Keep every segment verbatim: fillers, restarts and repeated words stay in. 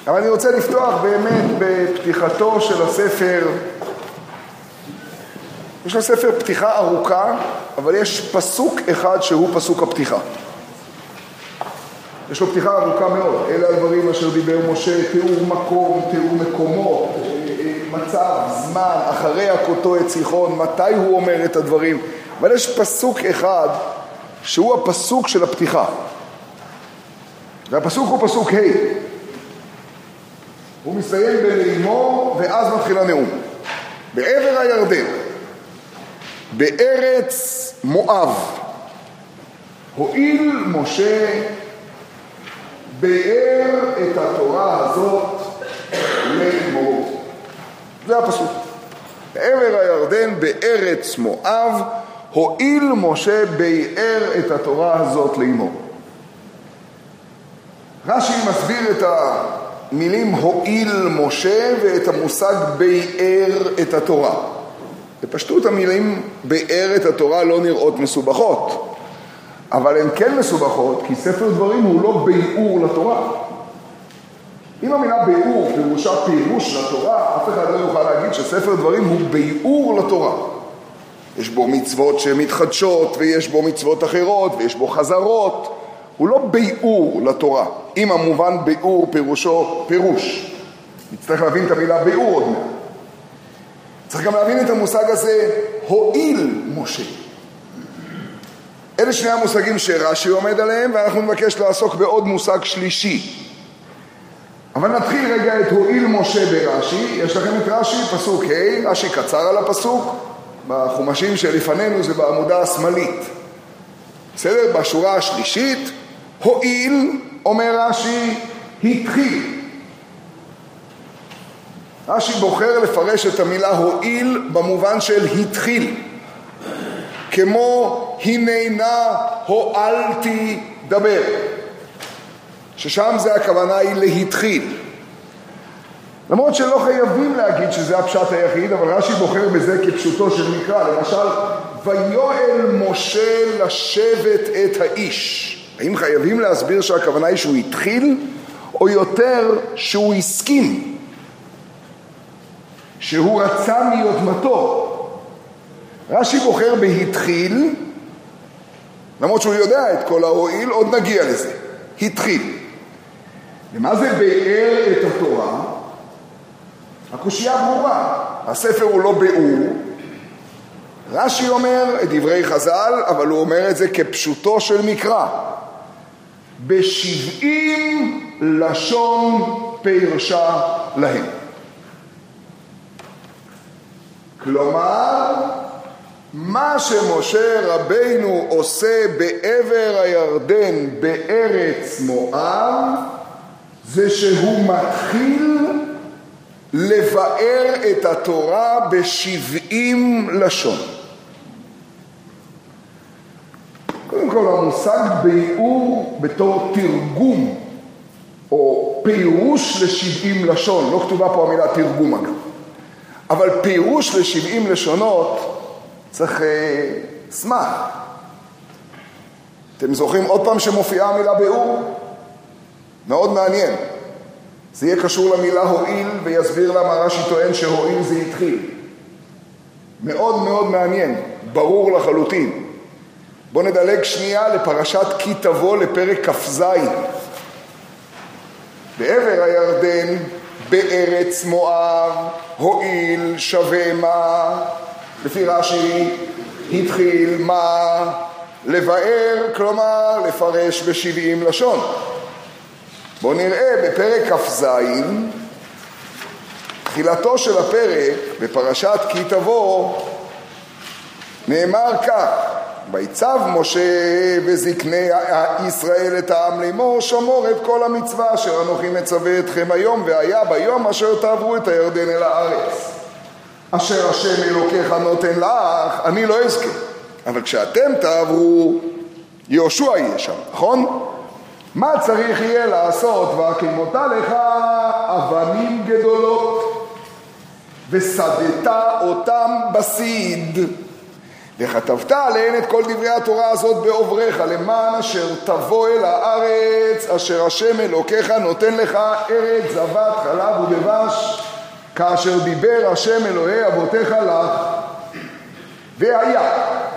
אבל אני רוצה לפתוח באמת בפתיחתו של הספר. יש לו ספר פתיחה ארוכה, אבל יש פסוק אחד שהוא פסוק הפתיחה. יש לו פתיחה ארוכה מאוד. אלה הדברים אשר דיבר משה, תיאור מקום, תיאור מקומות, מצב, זמן, אחרי הכותו את ציחון, מתי הוא אומר את הדברים. אבל יש פסוק אחד שהוא הפסוק של הפתיחה. והפסוק הוא פסוק ה'. הוא מסיים בלאמור ואז מתחיל הנאום. בעבר הירדן, בארץ מואב, הואיל משה באר את התורה הזאת לאמור. זה הפסוק. בעבר הירדן, בארץ מואב, הואיל משה באר את התורה הזאת לאמור. רש"י מסביר את המילים הואיל משה ואת המושג באר את התורה. בפשטות המילים באר את התורה לא נראות מסובכות, אבל הן כן מסובכות כי ספר דברים הוא לא ביאור לתורה. אם המילה ביאור פירושה פירוש לתורה, אף אחד לא יוכל להגיד שספר דברים הוא ביאור לתורה. יש בו מצוות שמתחדשות ויש בו מצוות אחרות ויש בו חזרות. הוא לא ביאור לתורה. אם המובן ביאור פירושו פירוש. נצטרך להבין את המילה ביאור עוד מעט. צריך גם להבין את המושג הזה, הואיל משה. אלה שני המושגים שרש"י עומד עליהם, ואנחנו נבקש לעסוק בעוד מושג שלישי. אבל נתחיל רגע את הואיל משה ברש"י. יש לכם את רש"י, פסוק ה', רש"י קצר על הפסוק. בחומשים שלפנינו זה בעמודה השמאלית. בסדר? בשורה השלישית, הואיל, אומר רש"י, התחיל. רש"י בוחר לפרש את המילה הואיל במובן של התחיל. כמו הננה הואלתי דבר. ששם זה הכוונה היא להתחיל. למרות שלא חייבים להגיד שזה הפשט היחיד, אבל רש"י בוחר בזה כפשוטו של מקרא. למשל, ויואל משה לשבת את האיש. האם חייבים להסביר שהכוונה היא שהוא התחיל, או יותר שהוא הסכים? שהוא רצה מיוזמתו. רש"י בוחר בהתחיל, למרות שהוא יודע את כל ההועיל, עוד נגיע לזה. התחיל. ומה זה באר את התורה? הקושייה ברורה. הספר הוא לא באור. רש"י אומר את דברי חז"ל, אבל הוא אומר את זה כפשוטו של מקרא. בשבעים לשון פירשה להם. כלומר, מה שמשה רבינו עושה בעבר הירדן בארץ מואב, זה שהוא מתחיל לבאר את התורה בשבעים לשון. קודם כל, המושג ביאור בתור תרגום או פירוש לשבעים לשון, לא כתובה פה המילה תרגום אגב, אבל פירוש לשבעים לשונות צריך אה, סמך. אתם זוכרים עוד פעם שמופיעה המילה ביאור? מאוד מעניין. זה יהיה קשור למילה הועיל ויסביר למה רש"י טוען שהועיל זה התחיל. מאוד מאוד מעניין, ברור לחלוטין. בואו נדלג שנייה לפרשת כי תבוא לפרק כ"ז. בעבר הירדן, בארץ מואב, הועיל שווה מה, לפי רש"י, התחיל מה, לבאר, כלומר לפרש בשבעים לשון. בואו נראה בפרק כ"ז, תחילתו של הפרק, בפרשת כי תבוא, נאמר כך, ויצב משה וזקני ישראל את העם לאמור, שמור את כל המצווה אשר אנוכי מצווה אתכם היום, והיה ביום אשר תעברו את הירדן אל הארץ. אשר השם אלוקיך נותן לך, אני לא אזכה. אבל כשאתם תעברו, יהושע יהיה שם, נכון? מה צריך יהיה לעשות? והקימותה לך אבנים גדולות, וסדתה אותם בסיד, וכתבת עליהן את כל דברי התורה הזאת בעוברך, למען אשר תבוא אל הארץ, אשר השם אלוקיך נותן לך ארץ זבת חלב ודבש, כאשר דיבר השם אלוהי אבותיך לך. והיה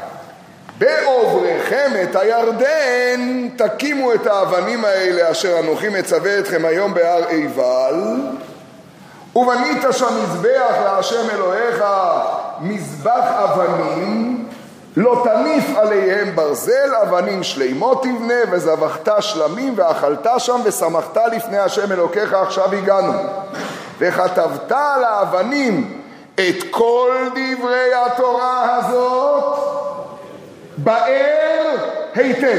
בעוברכם את הירדן, תקימו את האבנים האלה אשר אנוכי מצווה אתכם היום בהר עיבל, ובנית שם מזבח להשם אלוהיך, מזבח אבנים, לא תניף עליהם ברזל, אבנים שלימות תבנה, וזבחת שלמים ואכלת שם ושמחת לפני השם אלוקיך. עכשיו הגענו. וכתבת על האבנים את כל דברי התורה הזאת באר היטב.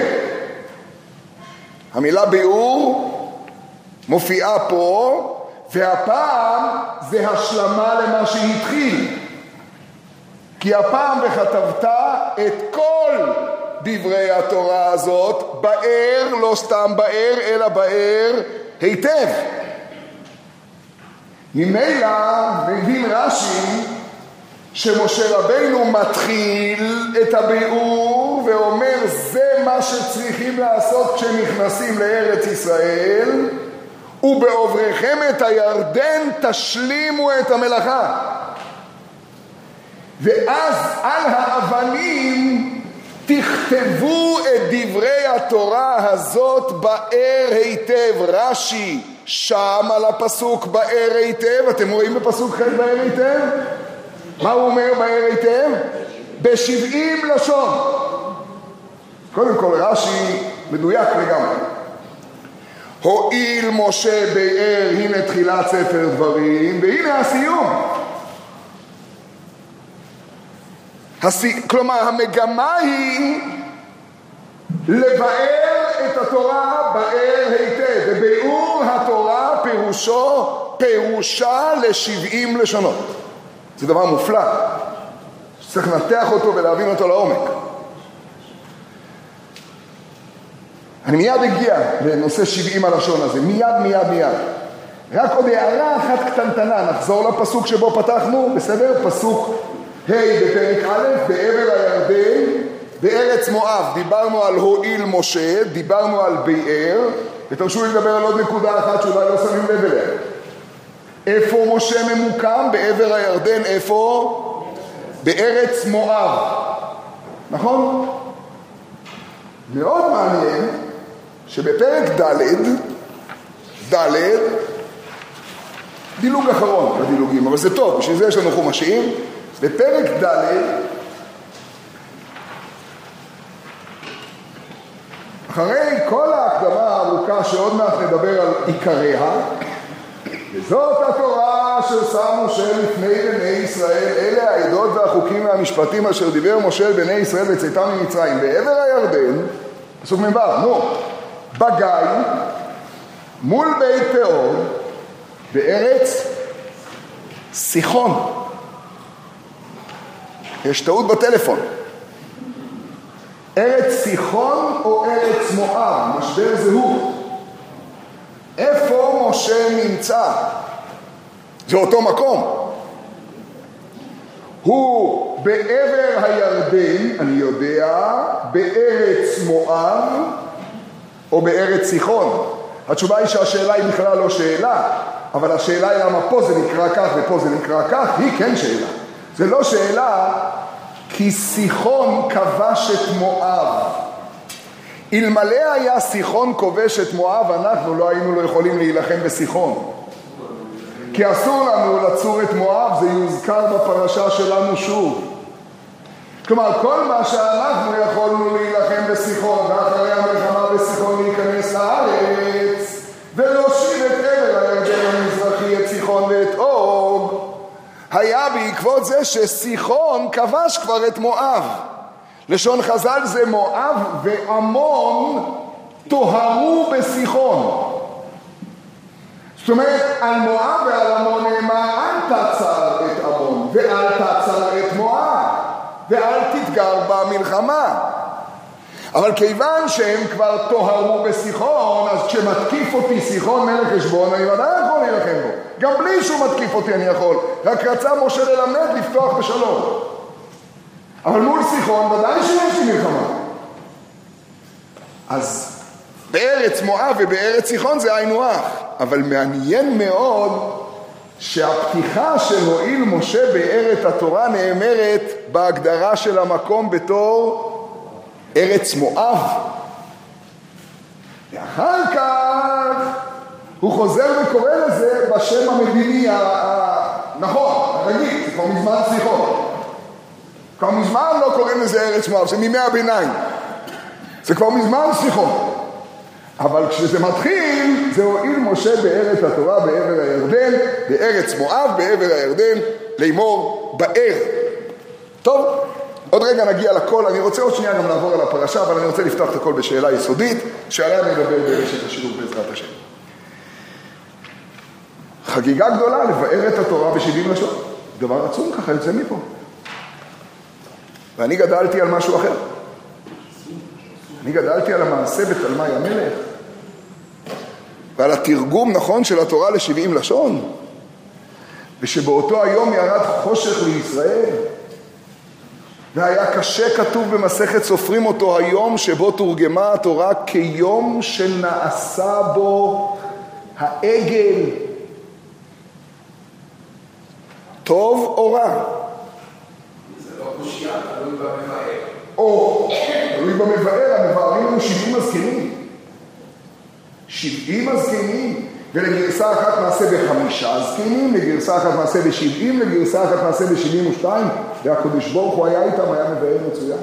המילה ביאור מופיעה פה, והפעם זה השלמה למה שהתחיל. כי הפעם וכתבת את כל דברי התורה הזאת באר, לא סתם באר, אלא באר היטב. ממילא מבין רש"י שמשה רבינו מתחיל את הביאור ואומר זה מה שצריכים לעשות כשנכנסים לארץ ישראל, ובעוברכם את הירדן תשלימו את המלאכה. ואז על האבנים תכתבו את דברי התורה הזאת באר היטב. רש"י שם על הפסוק באר היטב, אתם רואים בפסוק ח' באר היטב? מה הוא אומר באר היטב? בשבעים לשון. קודם כל רש"י מדויק לגמרי. הואיל משה באר, הנה תחילת ספר דברים, והנה הסיום. הסי... כלומר המגמה היא לבאר את התורה באר היטב, וביאור התורה פירושו פירושה לשבעים לשונות. זה דבר מופלא, צריך לנתח אותו ולהבין אותו לעומק. אני מיד אגיע לנושא שבעים הלשון הזה, מיד מיד מיד. רק עוד הערה אחת קטנטנה, נחזור לפסוק שבו פתחנו, בסדר? פסוק ה' בפרק א', בעבר הירדן, בארץ מואב. דיברנו על הואיל משה, דיברנו על ביאר, ותרשו לי לדבר על עוד נקודה אחת שאולי לא שמים לב אליה. איפה משה ממוקם? בעבר הירדן. איפה? בארץ מואב. נכון? מאוד מעניין שבפרק ד' ד' דילוג אחרון בדילוגים, אבל זה טוב, בשביל זה יש לנו חומשים. בפרק ד' אחרי כל ההקדמה הארוכה שעוד מעט נדבר על עיקריה, וזאת התורה אשר שם משה לפני בני ישראל, אלה העדות והחוקים והמשפטים אשר דיבר משה אל בני ישראל בצאתם ממצרים בעבר הירדן, פסוק מ"ו, נו, בגיא מול בית פאור בארץ סיחון. יש טעות בטלפון. ארץ סיחון או ארץ מואב, משבר זהות. איפה משה נמצא? זה אותו מקום. הוא בעבר הירדן, אני יודע, בארץ מואב או בארץ סיחון. התשובה היא שהשאלה היא בכלל לא שאלה, אבל השאלה היא למה פה זה נקרא כך ופה זה נקרא כך, היא כן שאלה. זה לא שאלה, כי סיחון כבש את מואב. אלמלא היה סיחון כובש את מואב, אנחנו לא היינו לא יכולים להילחם בסיחון. כי אסור לנו לצור את מואב, זה יוזכר בפרשה שלנו שוב. כלומר, כל מה שאנחנו יכולנו להילחם בסיחון, ואחרי המלחמה בסיחון להיכנס לארץ, ולהושיב את עבר הירדן המזרחי, את סיחון ואת אוג, היה בעקבות זה שסיחון כבש כבר את מואב. לשון חז"ל זה מואב ועמון טוהרו בסיחון. זאת אומרת, על מואב ועל עמון נאמר, אל תצר את עמון ואל תצר את מואב ואל תתגר במלחמה. אבל כיוון שהם כבר טוהרו בסיחון, אז כשמתקיף אותי סיחון מלך חשבון, אני ודאי יכול להילחם בו. גם בלי שהוא מתקיף אותי אני יכול. רק רצה משה ללמד לפתוח בשלום. אבל מול סיחון ודאי שיש לי מלחמה. אז בארץ מואב ובארץ סיחון זה היינו הך. אבל מעניין מאוד שהפתיחה של הועיל משה בארץ התורה נאמרת בהגדרה של המקום בתור ארץ מואב. ואחר כך הוא חוזר וקורא לזה בשם המדיני הנכון, הרגיל, זה כבר מזמן סיחון. כבר מזמן לא קוראים לזה ארץ מואב, זה מימי הביניים. זה כבר מזמן סיחון. אבל כשזה מתחיל, זה הועיל משה בארץ התורה בעבר הירדן, בארץ מואב, בעבר הירדן, לאמור באר. טוב, עוד רגע נגיע לכל. אני רוצה עוד שנייה גם לעבור על הפרשה, אבל אני רוצה לפתוח את הכל בשאלה יסודית, שעליה נדבר ברשת השיעור בעזרת השם. חגיגה גדולה לבאר את התורה בשבעים לשון. דבר עצום ככה יוצא מפה. ואני גדלתי על משהו אחר. אני גדלתי על המעשה בתלמי המלך, ועל התרגום נכון של התורה לשבעים לשון, ושבאותו היום ירד חושך לישראל, והיה קשה כתוב במסכת סופרים אותו היום שבו תורגמה התורה כיום שנעשה בו העגל. טוב או רע? זה לא קושייה, תלוי במבאר. או, תלוי במבאר, המבארים לנו שבעים הזקנים. שבעים הזקנים, ולגרסה אחת נעשה בחמישה הזקנים, לגרסה אחת נעשה בשבעים, לגרסה אחת נעשה בשבעים ושתיים, והקדוש ברוך הוא היה איתם, היה מבאר מצוין.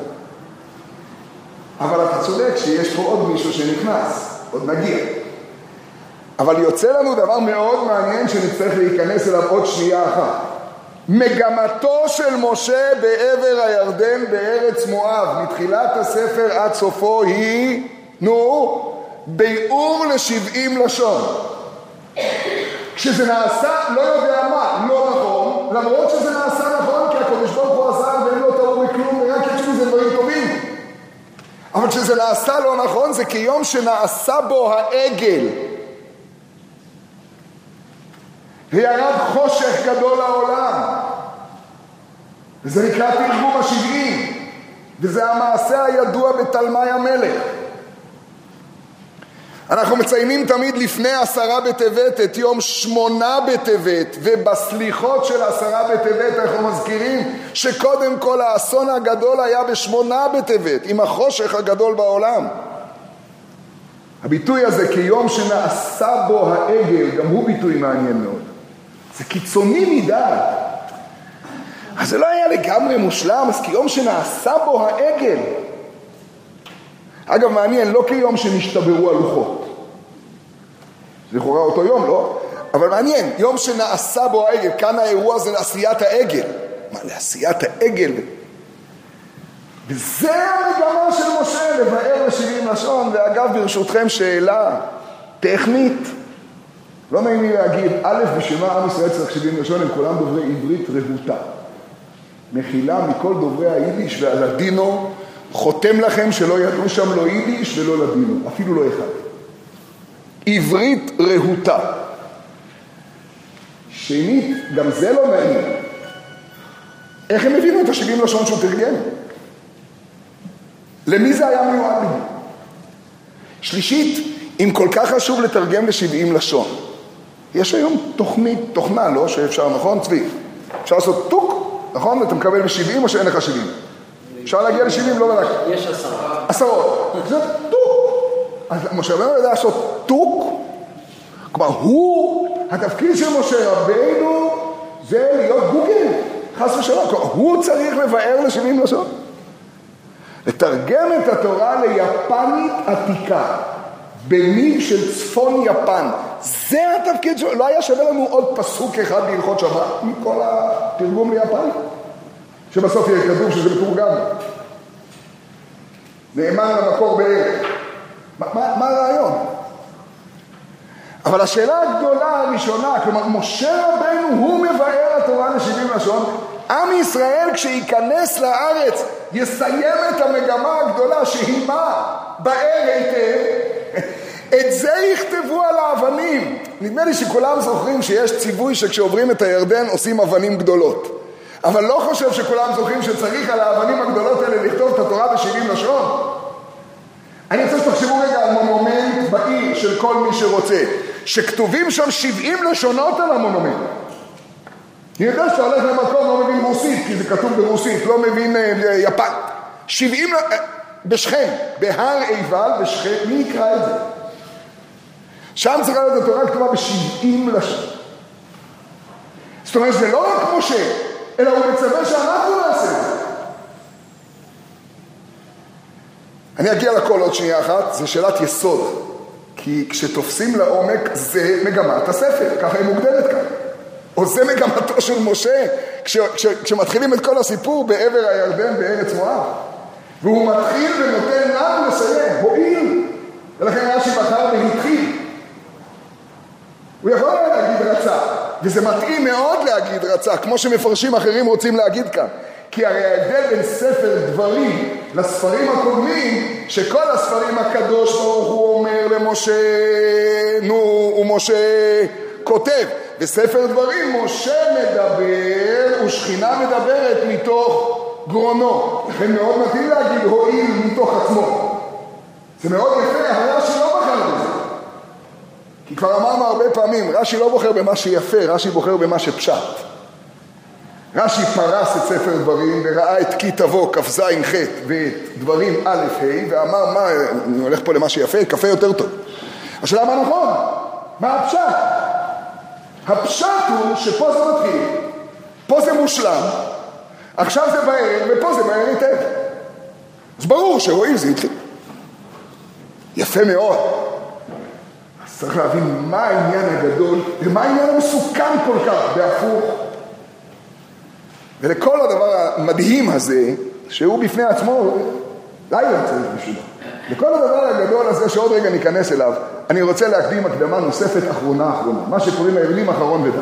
אבל אתה צודק שיש פה עוד מישהו שנכנס, עוד נגיע. אבל יוצא לנו דבר מאוד מעניין שנצטרך להיכנס אליו עוד שנייה אחת. מגמתו של משה בעבר הירדן בארץ מואב, מתחילת הספר עד סופו היא, נו, ביאור לשבעים לשון. כשזה נעשה, לא יודע מה, לא נכון, למרות שזה נעשה נכון, כי הקדוש ברוך הוא עשה ואין לו טעו בכלום, ורק יש בזה דברים טובים. אבל כשזה נעשה לא נכון, זה כיום שנעשה בו העגל. וירד חושך גדול לעולם. וזה נקרא תרגום השבעים. וזה המעשה הידוע בתלמי המלך. אנחנו מציינים תמיד לפני עשרה בטבת את יום שמונה בטבת, ובסליחות של עשרה בטבת אנחנו מזכירים שקודם כל האסון הגדול היה בשמונה בטבת, עם החושך הגדול בעולם. הביטוי הזה כיום שנעשה בו העגל, גם הוא ביטוי מעניין מאוד. זה קיצוני מדי. אז זה לא היה לגמרי מושלם, אז כיום שנעשה בו העגל. אגב, מעניין, לא כיום שנשתברו הלוחות. זה לכאורה אותו יום, לא? אבל מעניין, יום שנעשה בו העגל, כאן האירוע זה לעשיית העגל. מה, לעשיית העגל? וזה המגמה של משה, לבאר לשבעים לשון. ואגב, ברשותכם, שאלה טכנית. לא נעים לי להגיד, א', בשביל מה עם ישראל צריך שבעים לשון, הם כולם דוברי עברית רהוטה. מחילה מכל דוברי היידיש והלדינו, חותם לכם שלא ידעו שם לא יידיש ולא לדינו, אפילו לא אחד. עברית רהוטה. שנית, גם זה לא נעים. איך הם הבינו את השבעים לשון שהוא תרגם? למי זה היה מיועד לי? שלישית, אם כל כך חשוב לתרגם לשבעים לשון, יש היום תוכנית, תוכנה, לא? שאפשר, נכון? צבי. אפשר לעשות טוק, נכון? אתה מקבל ב-שבעים או שאין לך שבעים? אפשר להגיע ל-שבעים, לא בדק. יש עשרה. עשרות. זה טוק. אז משה רבנו יודע לעשות טוק. כלומר, הוא, התפקיד של משה רבנו זה להיות גוגל. חס ושלום. כלומר, הוא צריך לבאר ל-שבעים לשון. לתרגם את התורה ליפנית עתיקה. במיל של צפון יפן. זה התפקיד שלו. לא היה שווה לנו עוד פסוק אחד בהלכות שבת מכל התרגום ליפן. שבסוף יהיה כתוב שזה מתורגם. נאמר למקור בערך. מה, מה, מה הרעיון? אבל השאלה הגדולה הראשונה, כלומר, משה רבנו הוא מבאר התורה לשבעים לשון, עם ישראל כשיכנס לארץ יסיים את המגמה הגדולה שהיא מה? באר היטב. את זה יכתבו על האבנים. נדמה לי שכולם זוכרים שיש ציווי שכשעוברים את הירדן עושים אבנים גדולות. אבל לא חושב שכולם זוכרים שצריך על האבנים הגדולות האלה לכתוב את התורה בשבעים לשון. אני רוצה שתחשבו רגע על מונומנט בעיר של כל מי שרוצה, שכתובים שם שבעים לשונות על המונומנט. אני יודע שאתה הולך למקום, לא מבין רוסית, כי זה כתוב ברוסית, לא מבין יפן. שבעים, בשכם, בהר עיבל, בשכם, מי יקרא את זה? שם צריכה להיות התורה כתובה בשבעים לשון. זאת אומרת, זה לא רק משה, אלא הוא מצווה שאנחנו נעשה את זה. אני אגיע לכל עוד שנייה אחת, זה שאלת יסוד. כי כשתופסים לעומק, זה מגמת הספר, ככה היא מוגדרת כאן. או זה מגמתו של משה, כש, כש, כשמתחילים את כל הסיפור בעבר הירדן בארץ מואב. והוא מתחיל ונותן לנו לסיים, הועיל. ולכן רש"י בחר והתחיל. הוא יכול להגיד רצה, וזה מתאים מאוד להגיד רצה, כמו שמפרשים אחרים רוצים להגיד כאן. כי הרי ההבדל בין ספר דברים לספרים הקודמים, שכל הספרים הקדוש ברוך הוא אומר למשה, נו, ומשה כותב. בספר דברים משה מדבר ושכינה מדברת מתוך גרונו. לכן מאוד מתאים להגיד הועיל מתוך עצמו. זה מאוד יפה, אבל רש"י לא בחר בזה. כי כבר אמרנו הרבה פעמים, רש"י לא בוחר במה שיפה, רש"י בוחר במה שפשט. רש"י פרס את ספר דברים וראה את כי תבוא כ"ז ח' ואת דברים א' ה' ואמר, מה, אני הולך פה למה שיפה, קפה יותר טוב. השאלה מה נכון? מה הפשט? הפשט הוא שפה זה מתחיל, פה זה מושלם, עכשיו זה בערב ופה זה בערב היטב. אז ברור שהועיל זה התחיל. יפה מאוד. אז צריך להבין מה העניין הגדול ומה העניין המסוכן כל כך בהפוך. ולכל הדבר המדהים הזה, שהוא בפני עצמו, לילה צריך בשבילו. לכל הדבר הגדול הזה שעוד רגע ניכנס אליו, אני רוצה להקדים הקדמה נוספת אחרונה אחרונה, מה שקוראים היבלים אחרון ודי.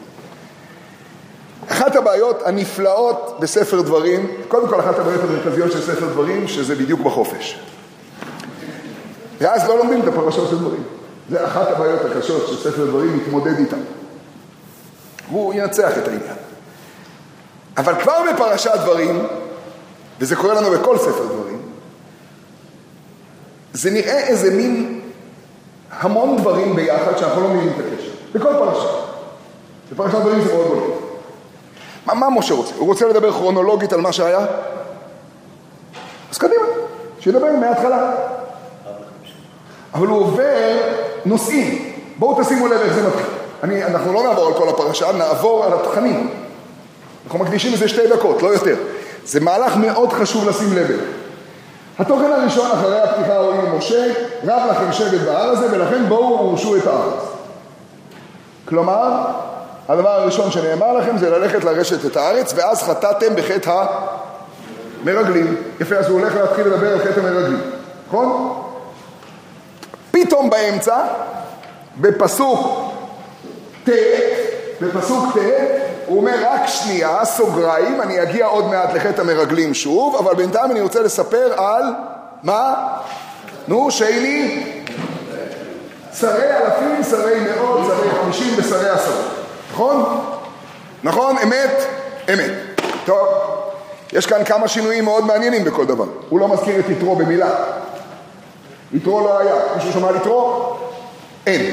אחת הבעיות הנפלאות בספר דברים, קודם כל אחת הבעיות המרכזיות של ספר דברים, שזה בדיוק בחופש. ואז לא לומדים את הפרשות של דברים. זה אחת הבעיות הקשות שספר דברים מתמודד איתן. הוא ינצח את העניין. אבל כבר בפרשת דברים, וזה קורה לנו בכל ספר דברים, זה נראה איזה מין המון דברים ביחד שאנחנו לא מבינים את הקשר. בכל פרשה. בפרשת דברים זה מאוד בולט. מה, מה משה רוצה? הוא רוצה לדבר כרונולוגית על מה שהיה? אז קדימה, שידבר מההתחלה. אבל הוא עובר נושאים. בואו תשימו לב איך זה מתחיל. אני, אנחנו לא נעבור על כל הפרשה, נעבור על התכנים. אנחנו מקדישים לזה שתי דקות, לא יותר. זה מהלך מאוד חשוב לשים לב. התוכן הראשון אחרי הפתיחה הועיל משה, רב לכם שבט בהר הזה, ולכן בואו ורשו את הארץ. כלומר, הדבר הראשון שנאמר לכם זה ללכת לרשת את הארץ, ואז חטאתם בחטא המרגלים. יפה, אז הוא הולך להתחיל לדבר על חטא המרגלים. נכון? פתאום באמצע, בפסוק ת', בפסוק ת', הוא אומר רק שנייה, סוגריים, אני אגיע עוד מעט לחטא המרגלים שוב, אבל בינתיים אני רוצה לספר על מה? נו, שייני, שרי אלפים, שרי מאות, שרי חמישים ושרי עשרות. נכון? נכון? אמת? אמת. טוב, יש כאן כמה שינויים מאוד מעניינים בכל דבר. הוא לא מזכיר את יתרו במילה. יתרו לא היה. מישהו שמע על יתרו? אין.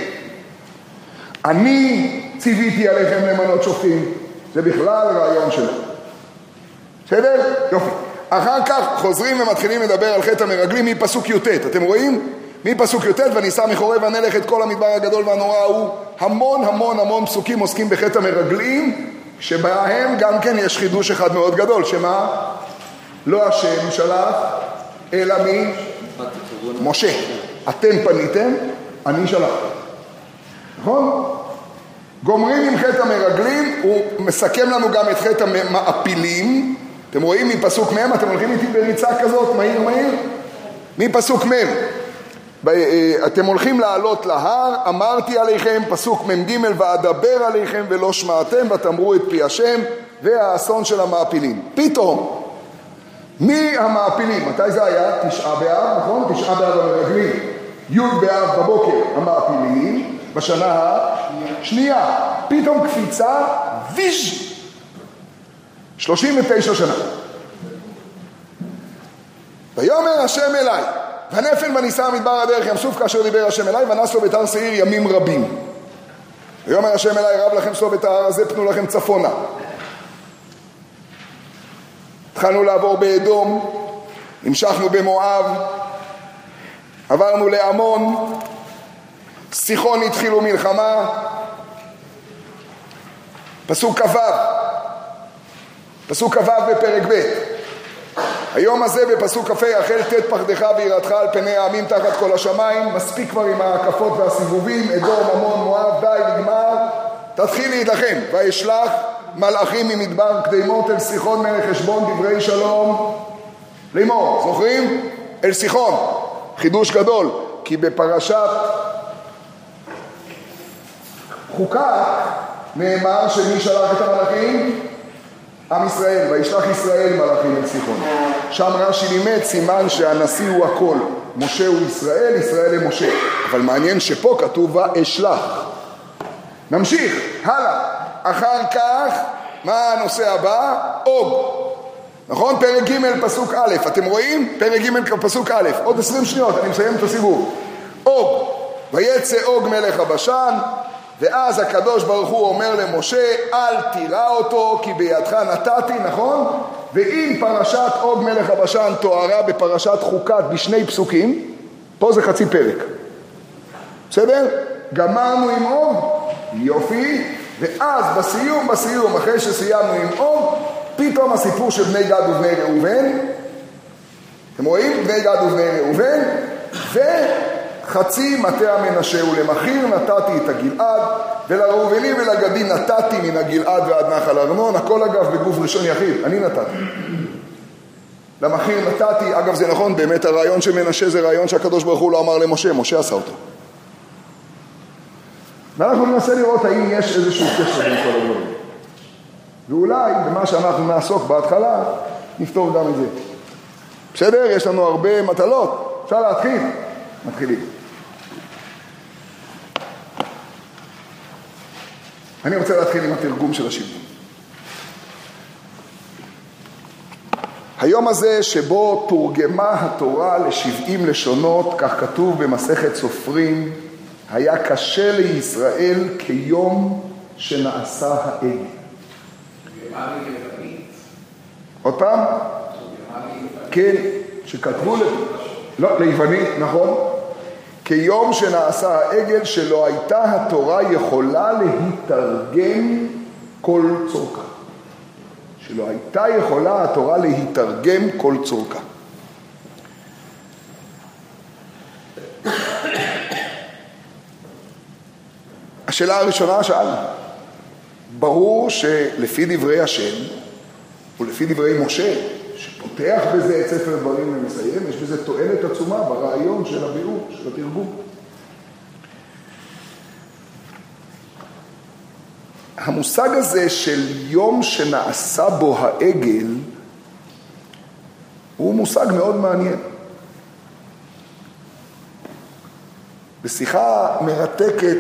אני ציוויתי עליכם למנות שופטים. זה בכלל רעיון שלו. בסדר? יופי. אחר כך חוזרים ומתחילים לדבר על חטא המרגלים מפסוק י"ט. אתם רואים? מפסוק י"ט, וניסה מחורב הנלך את כל המדבר הגדול והנורא ההוא. המון המון המון פסוקים עוסקים בחטא המרגלים, שבהם גם כן יש חידוש אחד מאוד גדול, שמה? לא השם שלח, אלא מי? משה. אתם פניתם, אני שלח. נכון? גומרים עם חטא המרגלים, הוא מסכם לנו גם את חטא המעפילים. אתם רואים מפסוק מ', אתם הולכים איתי בריצה כזאת, מהיר מהיר? מפסוק מ'. אתם הולכים לעלות להר, אמרתי עליכם, פסוק מ"ג, ואדבר עליכם ולא שמעתם ותאמרו את פי השם, והאסון של המעפילים. פתאום, מי המעפילים? מתי זה היה? תשעה באב, נכון? תשעה באב המרגלים. י' באב בבוקר המעפילים, בשנה השנייה. פתאום קפיצה, ויש, שלושים ותשע שנה. ויאמר השם אליי, ונפל וניסה מדבר הדרך ים סוף כאשר דיבר השם אליי, ונס לו בתר שעיר ימים רבים. ויאמר השם אליי, רב לכם סוף את ההר הזה, פנו לכם צפונה. התחלנו לעבור באדום, המשכנו במואב, עברנו לעמון, סיחון התחילו מלחמה, פסוק כ"ו, פסוק כ"ו בפרק ב'. היום הזה בפסוק כ"ה, החל תת פחדך ויראתך על פני העמים תחת כל השמיים. מספיק כבר עם ההקפות והסיבובים, אדום, עמון, מואב, די, נגמר. תתחיל להידחם. וישלח מלאכים ממדבר קדימות אל סיחון מלך חשבון דברי שלום לאמור. זוכרים? אל סיחון. חידוש גדול, כי בפרשת חוקת נאמר שמי שלח את המלאכים? עם ישראל, וישלח ישראל מלאכים אל סיחון. שם רש"י לימד סימן שהנשיא הוא הכל. משה הוא ישראל, ישראל הוא משה. אבל מעניין שפה כתוב ואשלח. נמשיך, הלאה. אחר כך, מה הנושא הבא? אוג. נכון? פרק ג' פסוק א', אתם רואים? פרק ג' פסוק א', עוד עשרים שניות, אני מסיים את הסיבוב. אוג, ויצא אוג מלך הבשן, ואז הקדוש ברוך הוא אומר למשה, אל תירא אותו, כי בידך נתתי, נכון? ואם פרשת אוג מלך הבשן תוארה בפרשת חוקת בשני פסוקים, פה זה חצי פרק. בסדר? גמרנו עם אוג, יופי, ואז בסיום, בסיום, אחרי שסיימנו עם אוג, פתאום הסיפור של בני גד ובני ראובן, אתם רואים? בני גד ובני ראובן, וחצי מטה המנשה, ולמחיר נתתי את הגלעד, ולראובני ולגדי נתתי מן הגלעד ועד נחל ארנון, הכל אגב בגוף ראשון יחיד, אני נתתי. למחיר נתתי, אגב זה נכון, באמת הרעיון של מנשה זה רעיון שהקדוש ברוך הוא לא אמר למשה, משה עשה אותו. ואנחנו ננסה לראות האם יש איזשהו קשר בין כל הדברים. ואולי במה שאנחנו נעסוק בהתחלה, נפתור גם את זה. בסדר? יש לנו הרבה מטלות. אפשר להתחיל? מתחילים. אני רוצה להתחיל עם התרגום של השבעים. היום הזה שבו תורגמה התורה לשבעים לשונות, כך כתוב במסכת סופרים, היה קשה לישראל כיום שנעשה העגל. עוד פעם? כן, שכתבו לא, ליוונית, נכון? כיום שנעשה העגל שלא הייתה התורה יכולה להתרגם כל צורכה. שלא הייתה יכולה התורה להתרגם כל צורכה. השאלה הראשונה שאלנו, ברור שלפי דברי השם, ולפי דברי משה, שפותח בזה את ספר דברים ומסיים, יש בזה תועלת עצומה ברעיון של הביאור, של התרגום. המושג הזה של יום שנעשה בו העגל, הוא מושג מאוד מעניין. בשיחה מרתקת,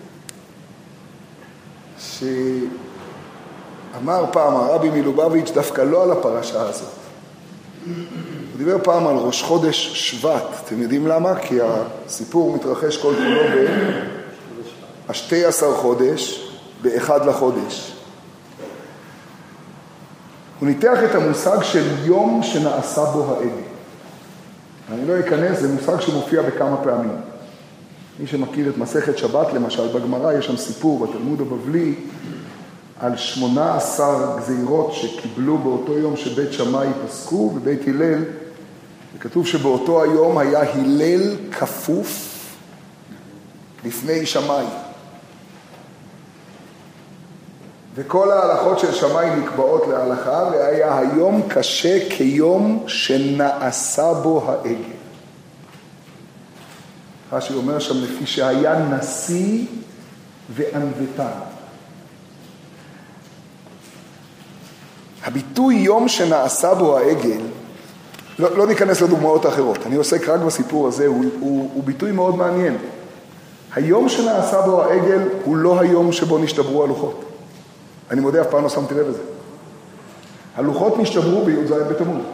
שאמר פעם הרבי מלובביץ' דווקא לא על הפרשה הזאת. הוא דיבר פעם על ראש חודש שבט. אתם יודעים למה? כי הסיפור מתרחש כל כולו ב-שתים עשרה חודש, באחד לחודש. הוא ניתח את המושג של יום שנעשה בו העגל. אני לא אכנס, זה מושג שמופיע בכמה פעמים. מי שמכיר את מסכת שבת, למשל, בגמרא יש שם סיפור בתלמוד הבבלי על שמונה עשר גזירות שקיבלו באותו יום שבית שמאי פסקו, ובית הלל, וכתוב שבאותו היום היה הלל כפוף לפני שמאי. וכל ההלכות של שמאי נקבעות להלכה, והיה היום קשה כיום שנעשה בו העגל. רש"י אומר שם לפי שהיה נשיא וענוותן. הביטוי יום שנעשה בו העגל, לא, לא ניכנס לדוגמאות האחרות, אני עוסק רק בסיפור הזה, הוא, הוא, הוא ביטוי מאוד מעניין. היום שנעשה בו העגל הוא לא היום שבו נשתברו הלוחות. אני מודה, אף פעם לא שמתי לב לזה. הלוחות נשתברו בי"ז בתמוז.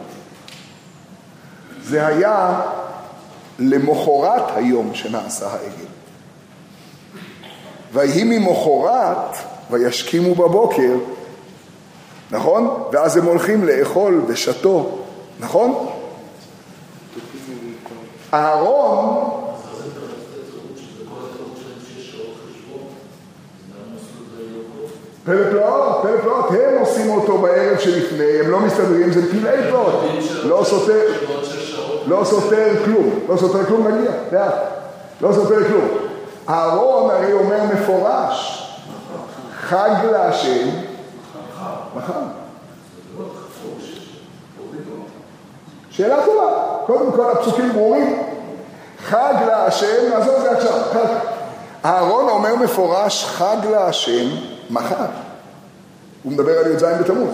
זה היה למחרת היום שנעשה העגל. ויהי ממחרת וישכימו בבוקר, נכון? ואז הם הולכים לאכול ושתו, נכון? אהרון, פלא פלאות, פלא פלאות, הם עושים אותו בערב שלפני, הם לא מסתדרים, זה פלאי פלאות, לא סותר, לא סותר כלום, לא סותר כלום, נגיע, לאט, לא סותר כלום. אהרון הרי אומר מפורש, חג להשם, מחר. שאלה טובה, קודם כל הפסוקים ברורים, חג להשם, נעזור את זה עכשיו, חג. אהרון אומר מפורש, חג להשם, מחר. הוא מדבר על י"ז בתמוז.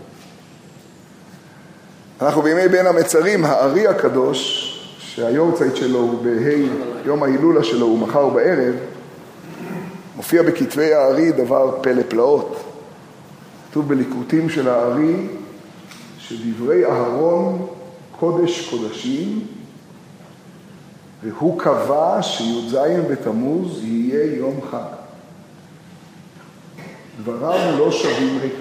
אנחנו בימי בין המצרים, הארי הקדוש, שהיורצייט שלו הוא בהי, יום ההילולה שלו הוא מחר בערב, מופיע בכתבי הארי דבר פלא פלאות. כתוב בליקוטים של הארי, שדברי אהרון קודש קודשים, והוא קבע שי"ז בתמוז יהיה יום חג. דבריו לא שווים ריקם.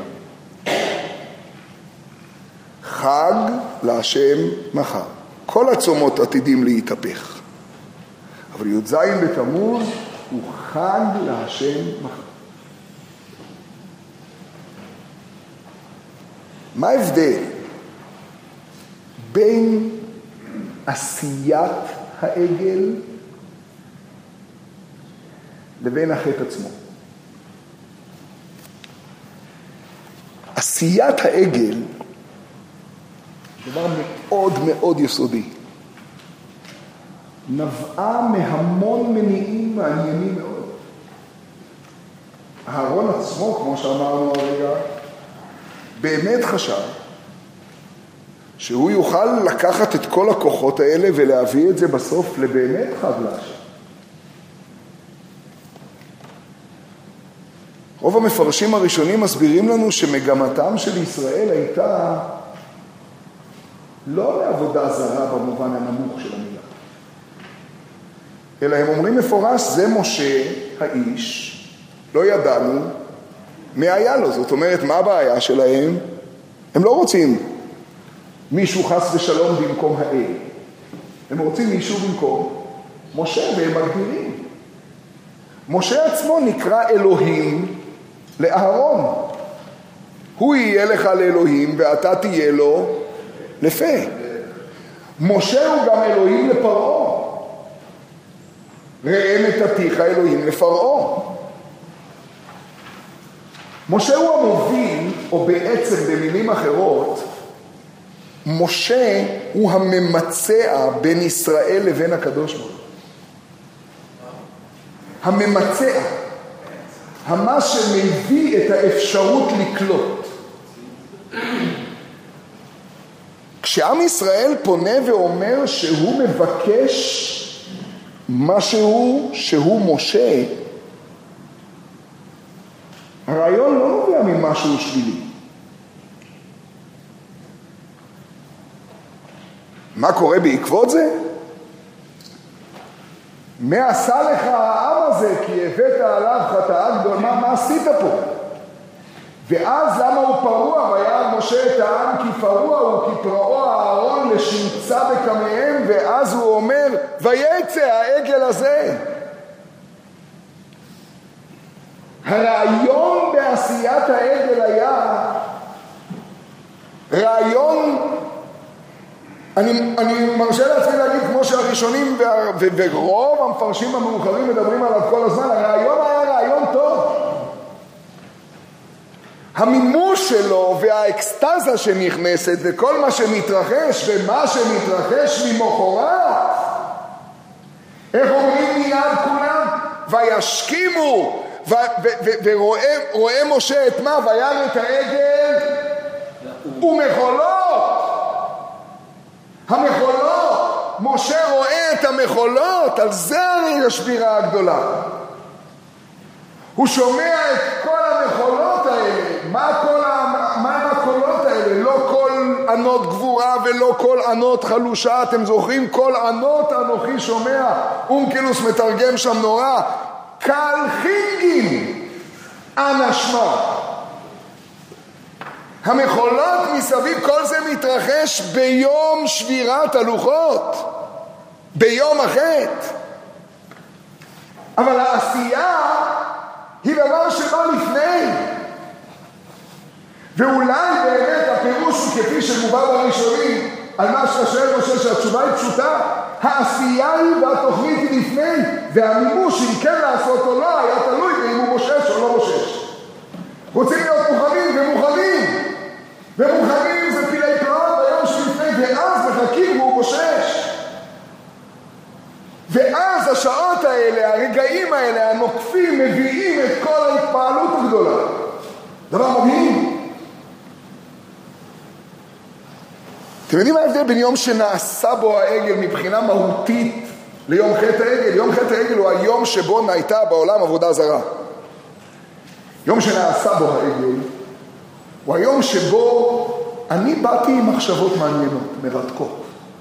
חג להשם מחר. כל הצומות עתידים להתהפך. אבל י"ז בתמוז הוא חג להשם מחר. מה ההבדל בין עשיית העגל לבין החטא עצמו? עשיית העגל דבר מאוד מאוד יסודי. נבעה מהמון מניעים מעניינים מאוד. אהרון עצמו, כמו שאמרנו הרגע, באמת חשב שהוא יוכל לקחת את כל הכוחות האלה ולהביא את זה בסוף לבאמת חג להשם. רוב המפרשים הראשונים מסבירים לנו שמגמתם של ישראל הייתה לא לעבודה זרה במובן הנמוך של המילה, אלא הם אומרים מפורש, זה משה האיש, לא ידענו מי היה לו. זאת אומרת, מה הבעיה שלהם? הם לא רוצים מישהו חס ושלום במקום האל. הם רוצים מישהו במקום משה, והם מגדירים. משה עצמו נקרא אלוהים לאהרון. הוא יהיה לך לאלוהים ואתה תהיה לו לפה. משה הוא גם אלוהים לפרעה. ראה נתתיך אלוהים לפרעה. משה הוא המוביל, או בעצם במילים אחרות, משה הוא הממצע בין ישראל לבין הקדוש ברוך הוא. הממצע, מה שמביא את האפשרות לקלוט. כשעם ישראל פונה ואומר שהוא מבקש משהו שהוא משה, הרעיון לא נובע ממשהו שלילי. מה קורה בעקבות זה? מה עשה לך העם הזה כי הבאת עליו חטאה גדולה? מה, מה עשית פה? ואז למה הוא פרוע? וירא משה את העם כי פרוע הוא כי פרעו אהרון לשמצה בקמיהם, ואז הוא אומר ויצא העגל הזה. הרעיון בעשיית העגל היה רעיון, אני, אני מרשה לעצמי להגיד כמו שהראשונים ורוב המפרשים המאוחרים מדברים עליו כל הזמן, הרעיון היה רעיון טוב. המימוש שלו והאקסטזה שנכנסת וכל מה שמתרחש ומה שמתרחש ממחרת, איך אומרים מיד כולם? וישכימו, ורואה משה את מה? וירא את העגל ומחולות. המחולות, משה רואה את המחולות, על זה הרי השבירה הגדולה. הוא שומע את כל המחולות האלה. מה כל ה... מה הם הקולות האלה? האלה, לא כל ענות גבורה ולא כל ענות חלושה, אתם זוכרים? כל ענות אנוכי שומע, אונקלוס מתרגם שם נורא, קל חינגים, אנא שמע. המחולות מסביב, כל זה מתרחש ביום שבירת הלוחות, ביום החטא. אבל העשייה היא דבר שבא לפני. ואולי באמת הפירוש הוא כפי שמובא בראשונים, על מה ששואל משה, שהתשובה היא פשוטה, העשייה היא והתוכנית היא לפני, והמימוש אם כן לעשות או לא, היה תלוי אם הוא מושש או לא מושש. רוצים להיות מוכנים ומוכנים, ומוכנים זה פילי פלאות ביום שלפני, ואז מחכים והוא מושש. ואז השעות האלה, הרגעים האלה, הנוקפים, מביאים את כל ההתפעלות הגדולה. דבר מדהים. אתם יודעים מה ההבדל בין יום שנעשה בו העגל מבחינה מהותית ליום חטא העגל? יום חטא העגל הוא היום שבו נהייתה בעולם עבודה זרה. יום שנעשה בו העגל הוא היום שבו אני באתי עם מחשבות מעניינות, מרתקות.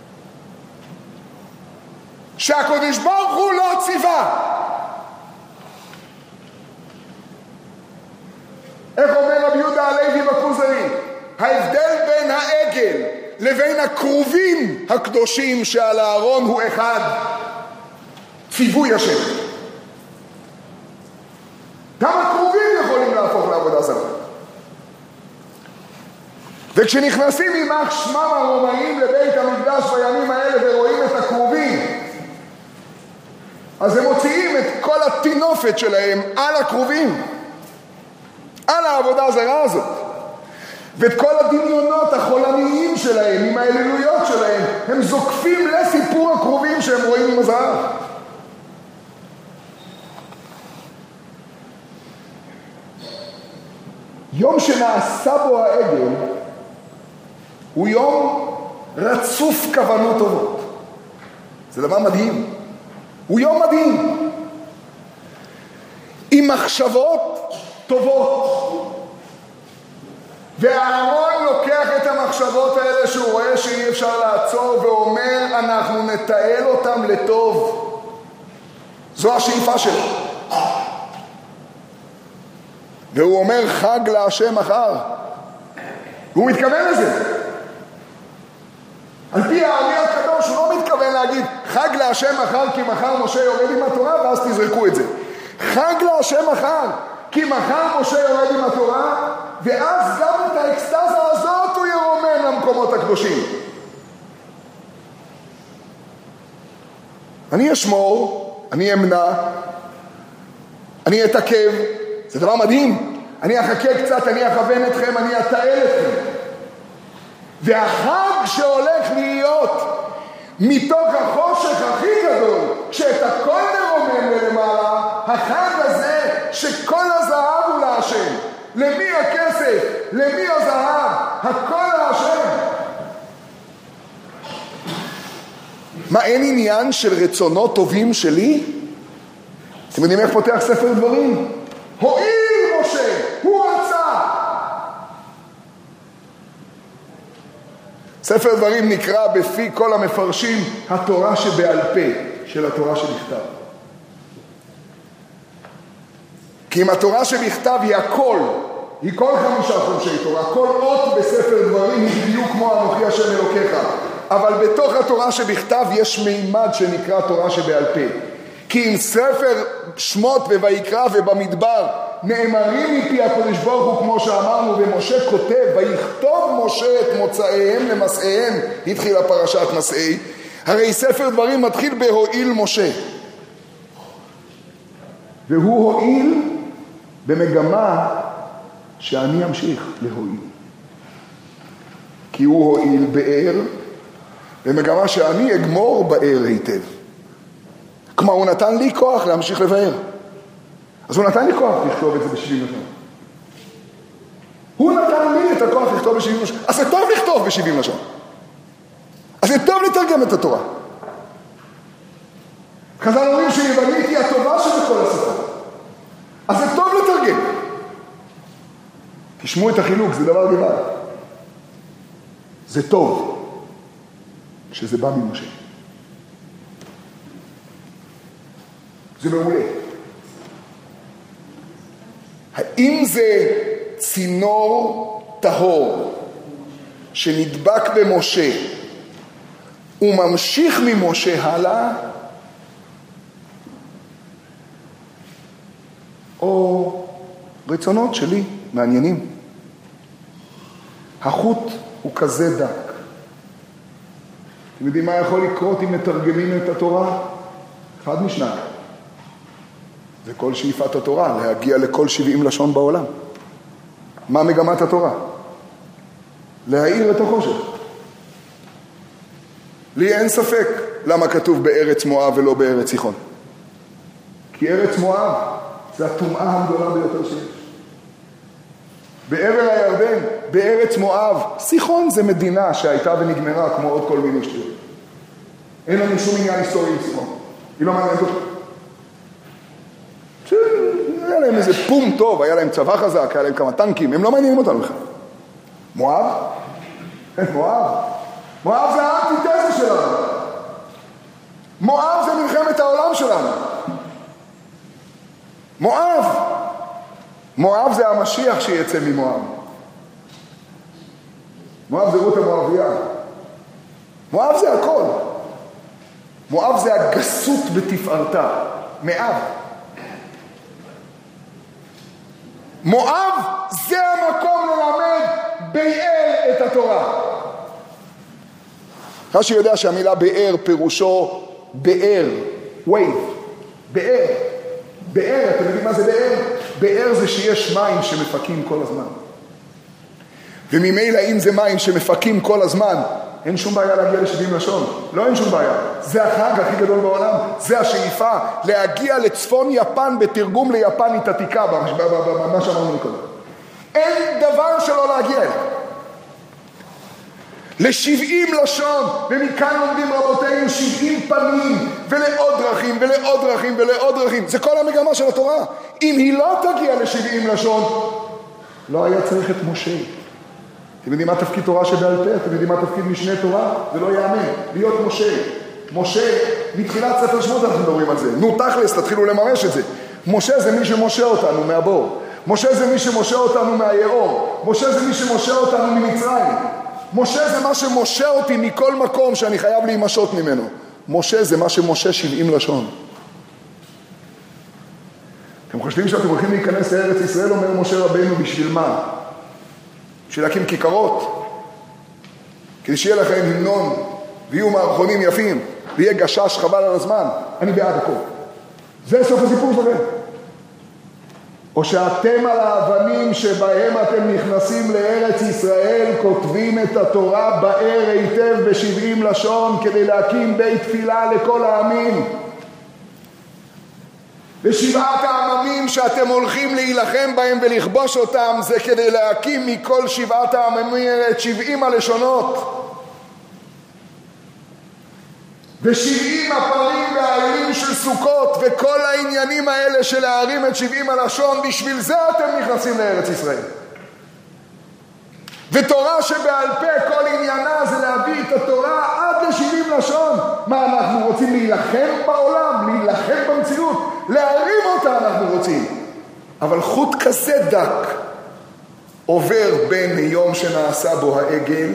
שהקדוש ברוך הוא לא ציווה. איך אומר רבי יהודה הלוי בכוזרי? ההבדל בין העגל לבין הקרובים הקדושים שעל הארון הוא אחד, ציווי השם. גם הקרובים יכולים להפוך לעבודה זרה. וכשנכנסים יימח שמם הרומאים לבית המקדש בימים האלה ורואים את הקרובים, אז הם מוציאים את כל התינופת שלהם על הקרובים, על העבודה הזרה הזאת. ואת כל הדמיונות החולניים שלהם, עם האלילויות שלהם, הם זוקפים לסיפור הקרובים שהם רואים עם הזהב. יום שנעשה בו העגל הוא יום רצוף כוונות טובות. זה דבר מדהים. הוא יום מדהים. עם מחשבות טובות. והארון לוקח את המחשבות האלה שהוא רואה שאי אפשר לעצור ואומר אנחנו נתעל אותם לטוב. זו השאיפה שלו. והוא אומר חג להשם מחר. והוא מתכוון לזה. על פי הארי הקדוש הוא לא מתכוון להגיד חג להשם מחר כי מחר משה יורד עם התורה ואז תזרקו את זה. חג להשם מחר כי מחר משה יורד עם התורה ואז גם את האקסטזה הזאת הוא ירומם למקומות הקדושים. אני אשמור, אני אמנע, אני אתעכב, זה דבר מדהים. אני אחכה קצת, אני אכוון אתכם, אני אתעל אתכם. והחג שהולך להיות מתוך החושך הכי גדול, כשאת הכל מרומם ללמעלה, החג הזה שכל הזהב הוא להשם. למי הכסף? למי הזהב? הכל להשם. מה, אין עניין של רצונות טובים שלי? אתם יודעים איך פותח ספר דברים? הואיל משה, הוא רצה. ספר דברים נקרא בפי כל המפרשים התורה שבעל פה של התורה שבכתב. כי אם התורה שבכתב היא הכל, היא כל חמישה חומשי תורה, כל אות בספר דברים היא בדיוק כמו אנוכי השם אלוקיך. אבל בתוך התורה שבכתב יש מימד שנקרא תורה שבעל פה. כי אם ספר שמות וביקרא ובמדבר נאמרים מפי הקדוש ברוך הוא כמו שאמרנו, ומשה כותב ויכתוב משה את מוצאיהם למסעיהם, התחילה פרשת מסעי, הרי ספר דברים מתחיל בהועיל משה, והוא הועיל במגמה שאני אמשיך להועיל, כי הוא הועיל באר במגמה שאני אגמור באר היטב. כלומר, הוא נתן לי כוח להמשיך לבאר. אז הוא נתן לי כוח לכתוב את זה ב-שבעים לשון. הוא נתן לי את הכוח לכתוב ב-שבעים לשון. אז זה טוב לכתוב ב-שבעים לשון. אז זה טוב לתרגם את התורה. חז"ל אומרים שיוונית היא הטובה שבכל השפה. אז זה טוב לתרגם. תשמעו את החילוק, זה דבר גדול. זה טוב כשזה בא ממשה. זה מעולה. האם זה צינור טהור שנדבק במשה וממשיך ממשה הלאה, או רצונות שלי מעניינים? החוט הוא כזה דק. אתם יודעים מה יכול לקרות אם מתרגמים את התורה? אחד משניים. זה כל שאיפת התורה, להגיע לכל שבעים לשון בעולם. מה מגמת התורה? להאיר את החושך. לי אין ספק למה כתוב בארץ מואב ולא בארץ סיחון. כי ארץ מואב זה הטומאה הגדולה ביותר שיש. בעבר הירדן, בארץ מואב, סיחון זה מדינה שהייתה ונגמרה כמו עוד כל מיני שטויות. אין לנו שום עניין היסטורי עם סיחון. היא לא מעניינת אותה. היה להם איזה פום טוב, היה להם צבא חזק, היה להם כמה טנקים, הם לא מעניינים אותנו בכלל. מואב? מואב? מואב זה האנטיתזה שלנו. מואב זה מלחמת העולם שלנו. מואב. מואב זה המשיח שיצא ממואב. מואב זה רות המואביה. מואב זה הכל. מואב זה הגסות בתפארתה. מאב. מואב זה המקום ללמד ביער את התורה. רש"י יודע שהמילה ביער פירושו באר, wave, באר. באר, אתם יודעים מה זה באר? באר זה שיש מים שמפקים כל הזמן. וממילא אם זה מים שמפקים כל הזמן, אין שום בעיה להגיע ל-שבעים לשון. לא אין שום בעיה. זה החג הכי גדול בעולם. זה השאיפה להגיע לצפון יפן בתרגום ליפנית עתיקה, מה שאמרנו מקודם. אין דבר שלא להגיע אליו. לשבעים לשון, ומכאן לומדים רבותינו שבעים פנים, ולעוד דרכים, ולעוד דרכים, ולעוד דרכים. זה כל המגמה של התורה. אם היא לא תגיע לשבעים לשון, לא היה צריך את משה. אתם יודעים מה תפקיד תורה שבעל פה? אתם יודעים מה תפקיד משנה תורה? זה לא יאמן. להיות משה. משה, מתחילת ספר שמות אנחנו מדברים על זה. נו, תכלס, תתחילו לממש את זה. משה זה מי שמשה אותנו מהבור. משה זה מי שמשה אותנו מהיאור. משה זה מי שמשה אותנו ממצרים. משה זה מה שמשה אותי מכל מקום שאני חייב להימשות ממנו. משה זה מה שמשה שבעים לשון. אתם חושבים שאתם הולכים להיכנס לארץ ישראל, אומר משה רבנו, בשביל מה? בשביל להקים כיכרות, כדי שיהיה לכם המנון, ויהיו מערכונים יפים, ויהיה גשש חבל על הזמן. אני בעד הכל. זה סוף הסיפור שלכם. או שאתם על האבנים שבהם אתם נכנסים לארץ ישראל, כותבים את התורה באר היטב בשבעים לשון, כדי להקים בית תפילה לכל העמים. ושבעת העממים שאתם הולכים להילחם בהם ולכבוש אותם, זה כדי להקים מכל שבעת העממים את שבעים הלשונות. ושבעים הפרים והאלים של סוכות, וכל העניינים האלה של להרים את שבעים הלשון, בשביל זה אתם נכנסים לארץ ישראל. ותורה שבעל פה כל עניינה זה להביא את התורה עד לשבעים לשון. מה, אנחנו רוצים להילחם בעולם, להילחם במציאות, להרים אותה אנחנו רוצים. אבל חוט כזה דק עובר בין יום שנעשה בו העגל,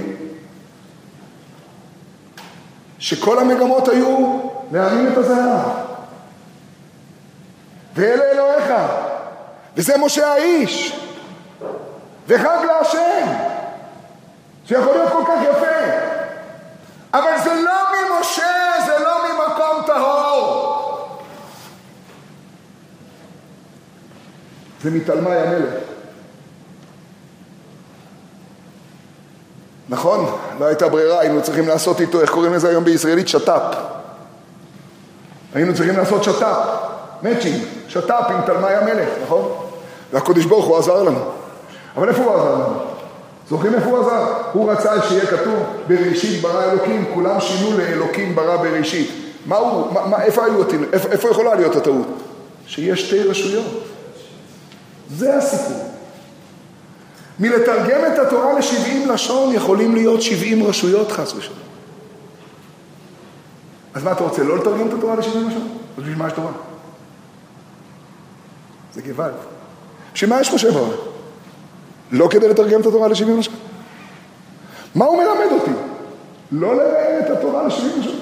שכל המגמות היו להרים את הזהב. ואלה אלוהיך, וזה משה האיש, וחג להשם, שיכול להיות כל כך יפה. אבל זה לא ממשה, זה לא ממקום טהור. זה מתלמי המלך. נכון? לא הייתה ברירה, היינו צריכים לעשות איתו, איך קוראים לזה היום בישראלית? שטאפ. היינו צריכים לעשות שטאפ, מאצ'ינג, שטאפ עם תלמי המלך, נכון? והקודש ברוך הוא עזר לנו. אבל איפה הוא עזר לנו? זוכרים איפה הוא עזר? הוא רצה שיהיה כתוב בראשית ברא אלוקים, כולם שינו לאלוקים ברא בראשית. מה הוא, מה, מה, איפה, היו, איפה, איפה יכולה להיות הטעות? שיש שתי רשויות. זה הסיפור. מלתרגם את התורה ל-שבעים לשון יכולים להיות שבעים רשויות חס ושלום. אז מה אתה רוצה, לא לתרגם את התורה ל-שבעים לשון? אז בשביל מה יש תורה? זה גוואלד. בשביל מה יש משה בעולם? לא כדי לתרגם את התורה ל-שבעים לשון. מה הוא מלמד אותי? לא לראיין את התורה ל-שבעים לשון.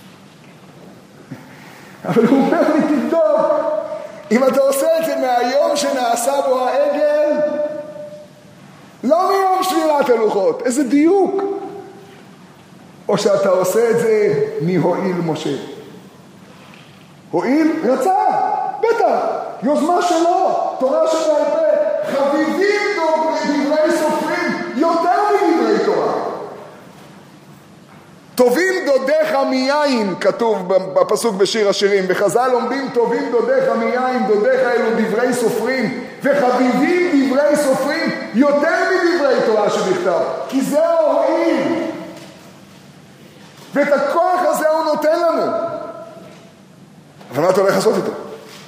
אבל הוא אומר לי, תבדוק, אם אתה עושה את זה מהיום שנעשה בו העגל, לא מיום שבילת הלוחות, איזה דיוק. או שאתה עושה את זה מהועיל משה. הועיל רצה, בטח, יוזמה שלו, תורה שבעל פה, חביבים דברי סופרים יותר מדברי תורה. טובים דודיך מיין, כתוב בפסוק בשיר השירים, בחז"ל לומדים טובים דודיך מיין, דודיך אלו דברי סופרים, וחביבים דברי סופרים יותר מדברי תורה שבכתב, כי זה הועיל. ואת הכוח הזה הוא נותן לנו. אבל מה אתה הולך לעשות איתו?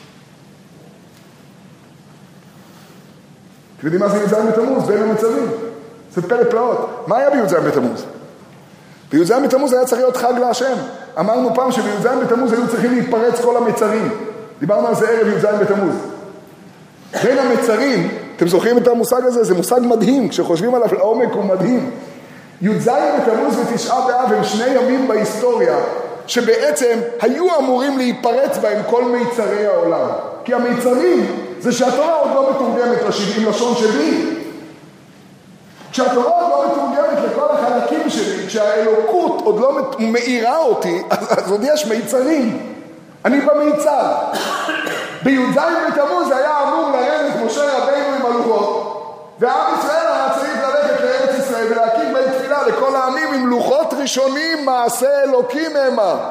אתם יודעים מה זה י"ז בתמוז? בין המצבים. זה פלא פלאות. מה היה בי"ז בתמוז? בי"ז בתמוז היה צריך להיות חג להשם. אמרנו פעם שבי"ז בתמוז היו צריכים להתפרץ כל המצרים. דיברנו על זה ערב י"ז בתמוז. בין המצרים, אתם זוכרים את המושג הזה? זה מושג מדהים. כשחושבים עליו לעומק הוא מדהים. י"ז בתמוז ותשעה באב הם שני ימים בהיסטוריה שבעצם היו אמורים להיפרץ בהם כל מיצרי העולם. כי המיצרים זה שהתורה עוד לא מתורגמת לשבעים לשון שלי. כשהתורה עוד לא מתורגמת לכל החלקים שלי, כשהאלוקות עוד לא מאירה אותי, אז, אז עוד יש מיצרים. אני במיצר. בי"ז בתמוז היה אמור לרדת משה רבינו עם הלוחות, ועם ישראל היה צריך ללכת לארץ ישראל ולהקים בית תפילה לכל העמים עם לוחות ראשונים, מעשה אלוקים המה.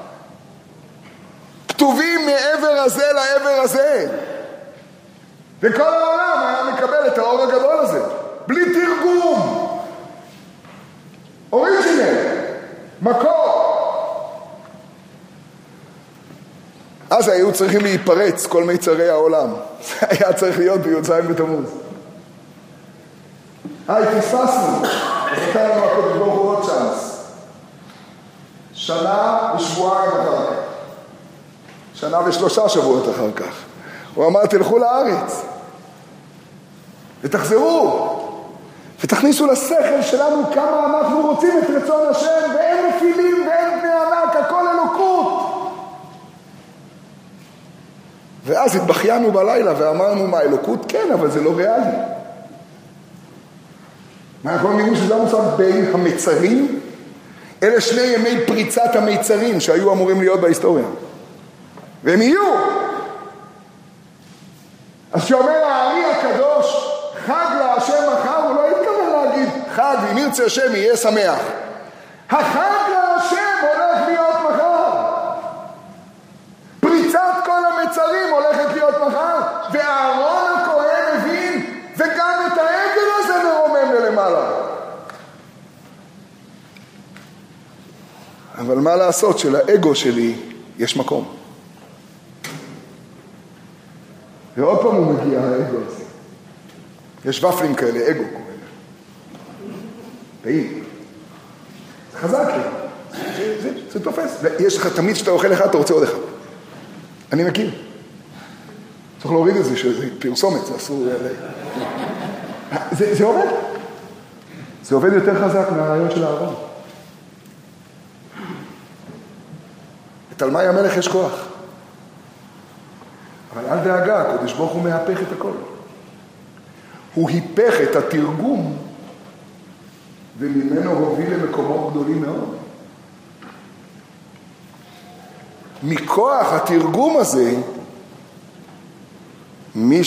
כתובים מעבר הזה לעבר הזה. וכל העולם היה מקבל את האור הגדול הזה. בלי תרגום. אוריג'ינל. מקור. אז היו צריכים להיפרץ כל מיצרי העולם. זה היה צריך להיות בי"ז בתמוז. היי, תפסנו. נתן לנו הקודש ברוך הוא עוד צ'אנס. שנה ושבועיים אחר כך. שנה ושלושה שבועות אחר כך. הוא אמר, תלכו לארץ. ותחזרו. ותכניסו לשכל שלנו כמה אנחנו רוצים את רצון השם, ואין נפילים ואין בני ענק, הכל אלוקות. ואז התבחיינו בלילה ואמרנו, מה, אלוקות? כן, אבל זה לא ריאלי. מה, אנחנו מבינים שזה המושג בין המצרים? אלה שני ימי פריצת המצרים שהיו אמורים להיות בהיסטוריה. והם יהיו. אז שאומר הארי הקדוש, חג להשם מחר, הוא לא התכוון להגיד חג, אם ירצה השם יהיה שמח. החג להשם הולך להיות מחר. פריצת כל המצרים הולכת להיות מחר, ואהרון הכהן הבין, וגם את העגל הזה מרומם ללמעלה. אבל מה לעשות שלאגו שלי יש מקום. ועוד פעם הוא מגיע, האגו הזה. יש ופלים כאלה, אגו קוראים. טעים. זה חזק לי. זה, זה, זה תופס. יש לך תמיד שאתה אוכל אחד, אתה רוצה עוד אחד. אני מכיר. צריך להוריד את זה, שזה פרסומת, זה אסור. זה, זה עובד. זה עובד יותר חזק מהרעיון של הארון. לתלמי המלך יש כוח. אבל אל דאגה, הקדוש ברוך הוא מהפך את הכל. הוא היפך את התרגום, וממנו הוביל למקומות גדולים מאוד. מכוח התרגום הזה, מי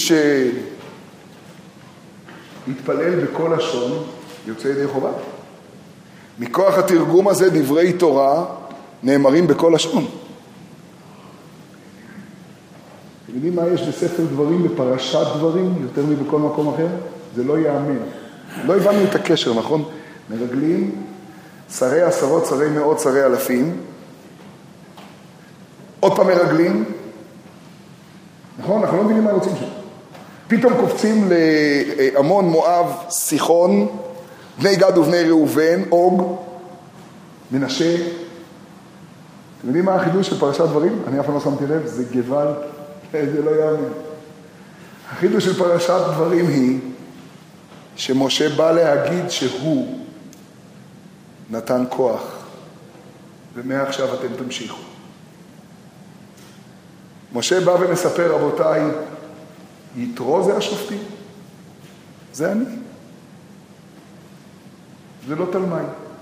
שהתפלל בכל לשון, יוצא ידי חובה. מכוח התרגום הזה, דברי תורה נאמרים בכל לשון. אתם יודעים מה יש בספר דברים, בפרשת דברים, יותר מבכל מקום אחר? זה לא יאמן. לא הבנו את הקשר, נכון? מרגלים, שרי עשרות, שרי מאות, שרי אלפים. עוד פעם מרגלים. נכון? אנחנו לא מבינים מה רוצים שם. פתאום קופצים לעמון, מואב, סיחון, בני גד ובני ראובן, אוג, מנשה. אתם יודעים מה החידוש של פרשת דברים? אני אף פעם לא שמתי לב, זה גבל, זה לא יאמן. החידוש של פרשת דברים היא שמשה בא להגיד שהוא נתן כוח, ומעכשיו אתם תמשיכו. משה בא ומספר, רבותיי, יתרו זה השופטים, זה אני. זה לא תלמי.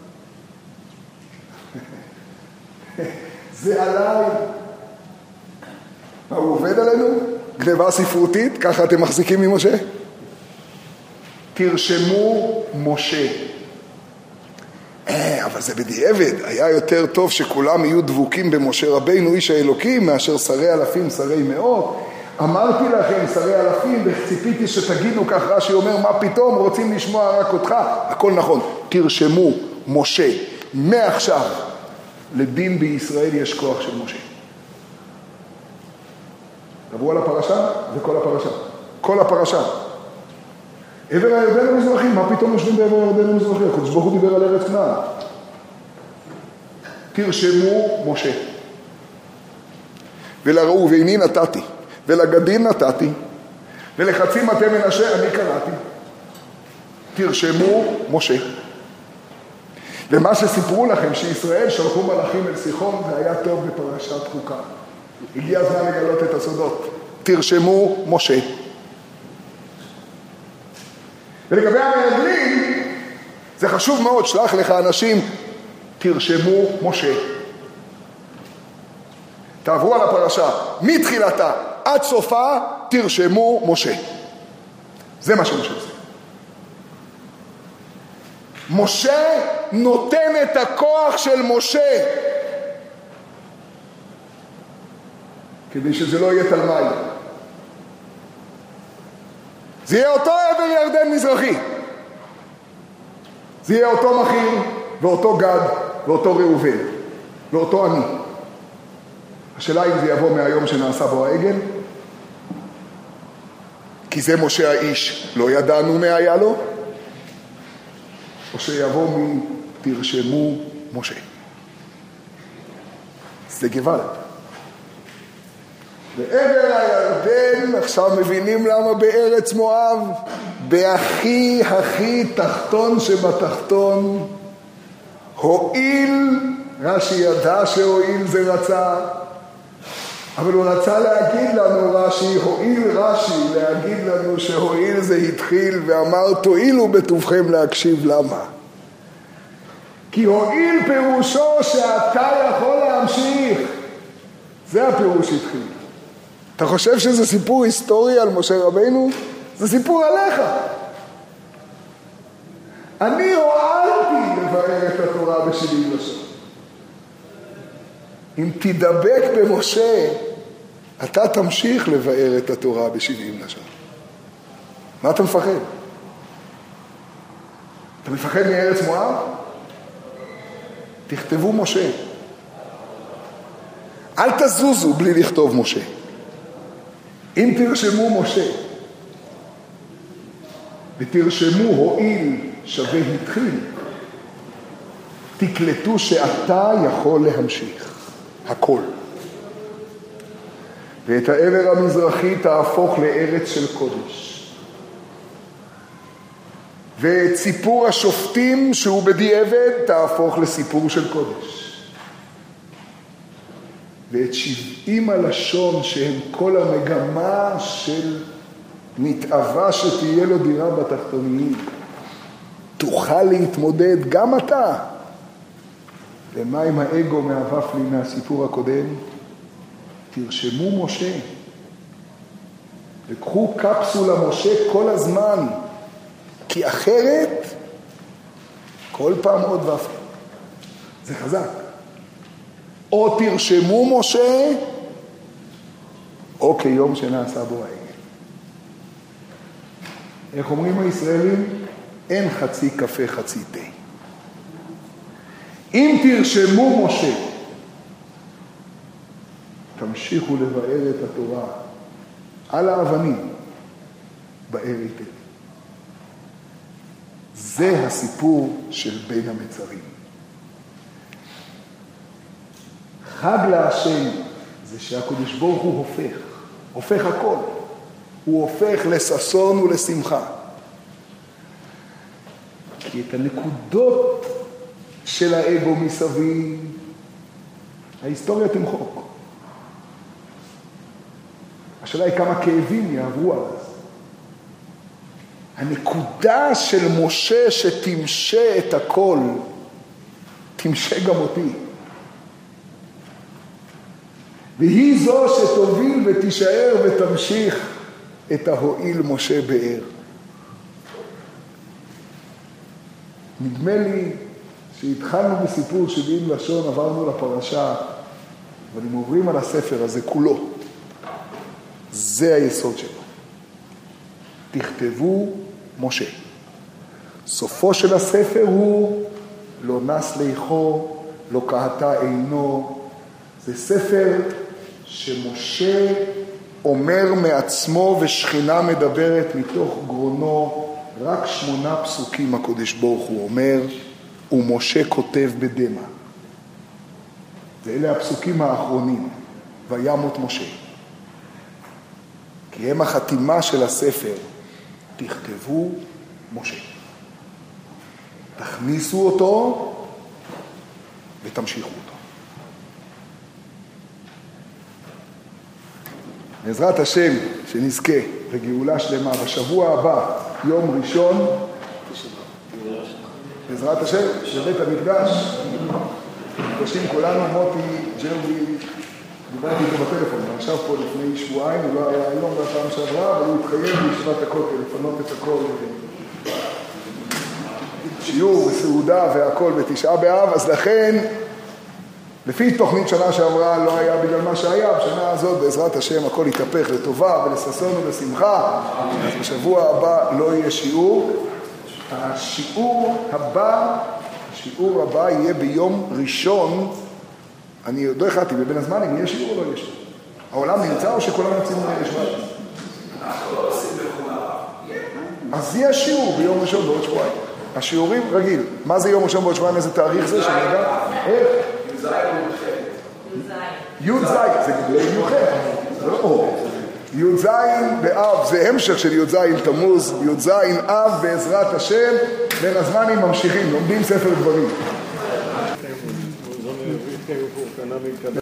זה עליי. מה, הוא עובד עלינו? גניבה ספרותית? ככה אתם מחזיקים ממשה? תרשמו משה. אה, אבל זה בדיעבד. היה יותר טוב שכולם יהיו דבוקים במשה רבינו, איש האלוקים, מאשר שרי אלפים, שרי מאות. אמרתי לכם, שרי אלפים, וציפיתי שתגידו כך, רש"י אומר, מה פתאום, רוצים לשמוע רק אותך. הכל נכון. תרשמו משה. מעכשיו, לדין בישראל יש כוח של משה. דברו על הפרשה, זה כל הפרשה. כל הפרשה. עבר הירדן המזרחי, מה פתאום יושבים בעבר הירדן המזרחי? הקדוש ברוך הוא דיבר על ארץ כנען. תרשמו משה. ולראובני נתתי, ולגדים נתתי, ולחצי מטה מנשה אני קראתי. תרשמו משה. ומה שסיפרו לכם שישראל שלחו מלאכים אל סיחון, זה היה טוב בפרשת חוקה. הגיע הזמן לגלות את הסודות. תרשמו משה. ולגבי המרגלים, זה חשוב מאוד, שלח לך אנשים, תרשמו משה. תעברו על הפרשה, מתחילתה עד סופה, תרשמו משה. זה מה שמשה עושה. משה נותן את הכוח של משה, כדי שזה לא יהיה תלמי. זה יהיה אותו עבר ירדן מזרחי. זה יהיה אותו מחיר, ואותו גד, ואותו ראובן, ואותו אני. השאלה אם זה יבוא מהיום שנעשה בו העגל, כי זה משה האיש, לא ידענו מה היה לו, או שיבוא מתרשמו משה. זה גבל. בעבר הירדן, עכשיו מבינים למה בארץ מואב, בהכי הכי תחתון שבתחתון, הועיל, רש"י ידע שהועיל זה רצה, אבל הוא רצה להגיד לנו, רש"י, הועיל רש"י, להגיד לנו שהועיל זה התחיל, ואמר תועילו בטובכם להקשיב למה. כי הועיל פירושו שאתה יכול להמשיך. זה הפירוש התחיל. אתה חושב שזה סיפור היסטורי על משה רבינו? זה סיפור עליך. אני הועלתי לבאר את התורה בשבעים לשון. אם תדבק במשה, אתה תמשיך לבאר את התורה בשבעים לשון. מה אתה מפחד? אתה מפחד מארץ מואב? תכתבו משה. אל תזוזו בלי לכתוב משה. אם תרשמו משה, ותרשמו הועיל שווה התחיל, תקלטו שאתה יכול להמשיך. הכל. ואת העבר המזרחי תהפוך לארץ של קודש. ואת סיפור השופטים שהוא בדיעבד תהפוך לסיפור של קודש. ואת שבעים הלשון שהם כל המגמה של נתאווה שתהיה לו דירה בתחתונים, תוכל להתמודד גם אתה. ומה עם האגו מהבף לי מהסיפור הקודם? תרשמו משה. וקחו קפסולה משה כל הזמן, כי אחרת כל פעם עוד ופל. זה חזק. או תרשמו משה, או כיום שנעשה בו העגל. איך אומרים הישראלים? אין חצי קפה חצי תה. אם תרשמו משה, תמשיכו לבאר את התורה על האבנים, יתבאר היטב. זה הסיפור של בין המצרים. חג להשם זה שהקדוש ברוך הוא הופך, הופך הכל. הוא הופך לששון ולשמחה. כי את הנקודות של האגו מסביב, ההיסטוריה תמחוק. השאלה היא כמה כאבים יעברו על זה. הנקודה של משה שתמשה את הכל, תמשה גם אותי. והיא זו שתוביל ותישאר ותמשיך את ההועיל משה באר. נדמה לי שהתחלנו בסיפור שבעים לשון, עברנו לפרשה, אבל אם עוברים על הספר הזה כולו, זה היסוד שלו. תכתבו משה. סופו של הספר הוא לא נס ליחו, לא קהתה עינו. זה ספר שמשה אומר מעצמו ושכינה מדברת מתוך גרונו. רק שמונה פסוקים הקדוש ברוך הוא אומר, ומשה כותב בדמה. ואלה הפסוקים האחרונים, וימות משה. כי הם החתימה של הספר, תכתבו משה. תכניסו אותו ותמשיכו אותו. בעזרת השם שנזכה לגאולה שלמה בשבוע הבא, יום ראשון, בעזרת השם, בבית המקדש, נפגשים כולנו, מוטי, ג'רבי, דיברתי איתו בטלפון, הוא ישב פה לפני שבועיים, הוא לא היה היום בפעם שעברה, אבל הוא התחייב בישיבת הכותל, לפנות את הכל, שיעור וסעודה והכל בתשעה באב, אז לכן, לפי תוכנית שנה שעברה לא היה בגלל מה שהיה, בשנה הזאת בעזרת השם הכל יתהפך לטובה ולששון ולשמחה, אז בשבוע הבא לא יהיה שיעור. השיעור הבא, השיעור הבא יהיה ביום ראשון, אני עוד לא החלטתי, בבין הזמנים יהיה שיעור או לא יהיה שיעור? העולם נמצא או שכולם יוצאים לשבת? אנחנו לא עושים בכולם. אז יהיה שיעור ביום ראשון בעוד שבועיים. השיעורים רגיל. מה זה יום ראשון בעוד שבועיים? איזה תאריך זה? שנדע? איך? י"ז י"ז, זה מיוחד. י"ז באב, זה המשך של י"ז תמוז, י"ז אב בעזרת השם, בין הזמנים ממשיכים, לומדים ספר דברים.